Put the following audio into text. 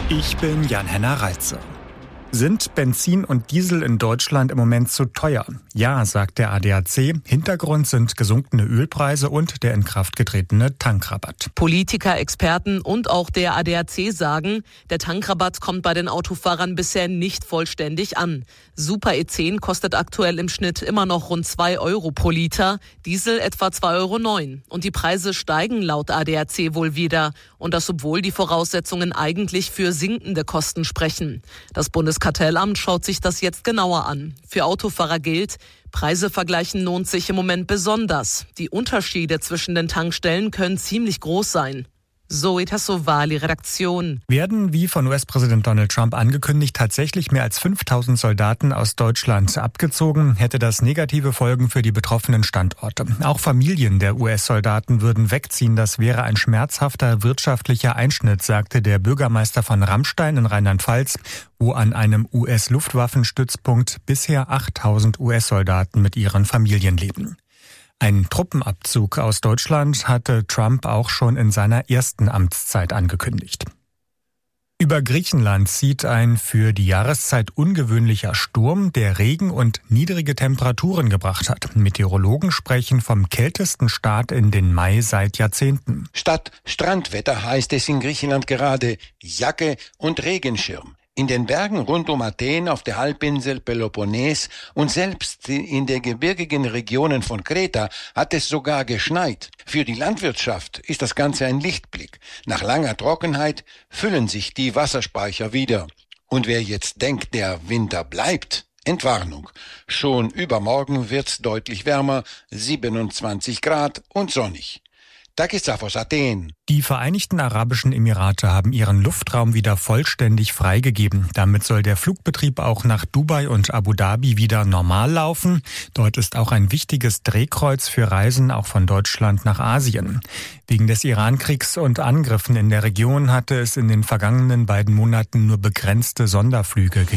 Ich bin Jan-Henner Reitze. Sind Benzin und Diesel in Deutschland im Moment zu teuer? Ja, sagt der ADAC. Hintergrund sind gesunkene Ölpreise und der in Kraft getretene Tankrabatt. Politiker, Experten und auch der ADAC sagen, der Tankrabatt kommt bei den Autofahrern bisher nicht vollständig an. Super E10 kostet aktuell im Schnitt immer noch rund 2 Euro pro Liter, Diesel etwa 2,09 Euro. Und die Preise steigen laut ADAC wohl wieder. Und das, obwohl die Voraussetzungen eigentlich für sinkende Kosten sprechen. Das Bundeskartellamt schaut sich das jetzt genauer an. Für Autofahrer gilt, Preise vergleichen lohnt sich im Moment besonders. Die Unterschiede zwischen den Tankstellen können ziemlich groß sein. Zoe Tassovali, Redaktion. Werden, wie von US-Präsident Donald Trump angekündigt, tatsächlich mehr als 5.000 Soldaten aus Deutschland abgezogen, hätte das negative Folgen für die betroffenen Standorte. Auch Familien der US-Soldaten würden wegziehen. Das wäre ein schmerzhafter wirtschaftlicher Einschnitt, sagte der Bürgermeister von Ramstein in Rheinland-Pfalz, wo an einem US-Luftwaffenstützpunkt bisher 8.000 US-Soldaten mit ihren Familien leben. Ein Truppenabzug aus Deutschland hatte Trump auch schon in seiner ersten Amtszeit angekündigt. Über Griechenland zieht ein für die Jahreszeit ungewöhnlicher Sturm, der Regen und niedrige Temperaturen gebracht hat. Meteorologen sprechen vom kältesten Start in den Mai seit Jahrzehnten. Statt Strandwetter heißt es in Griechenland gerade Jacke und Regenschirm. In den Bergen rund um Athen, auf der Halbinsel Peloponnes und selbst in den gebirgigen Regionen von Kreta hat es sogar geschneit. Für die Landwirtschaft ist das Ganze ein Lichtblick. Nach langer Trockenheit füllen sich die Wasserspeicher wieder. Und wer jetzt denkt, der Winter bleibt, Entwarnung. Schon übermorgen wird's deutlich wärmer, 27 Grad und sonnig. Takisafos Athen. Die Vereinigten Arabischen Emirate haben ihren Luftraum wieder vollständig freigegeben. Damit soll der Flugbetrieb auch nach Dubai und Abu Dhabi wieder normal laufen. Dort ist auch ein wichtiges Drehkreuz für Reisen auch von Deutschland nach Asien. Wegen des Irankriegs und Angriffen in der Region hatte es in den vergangenen beiden Monaten nur begrenzte Sonderflüge gegeben.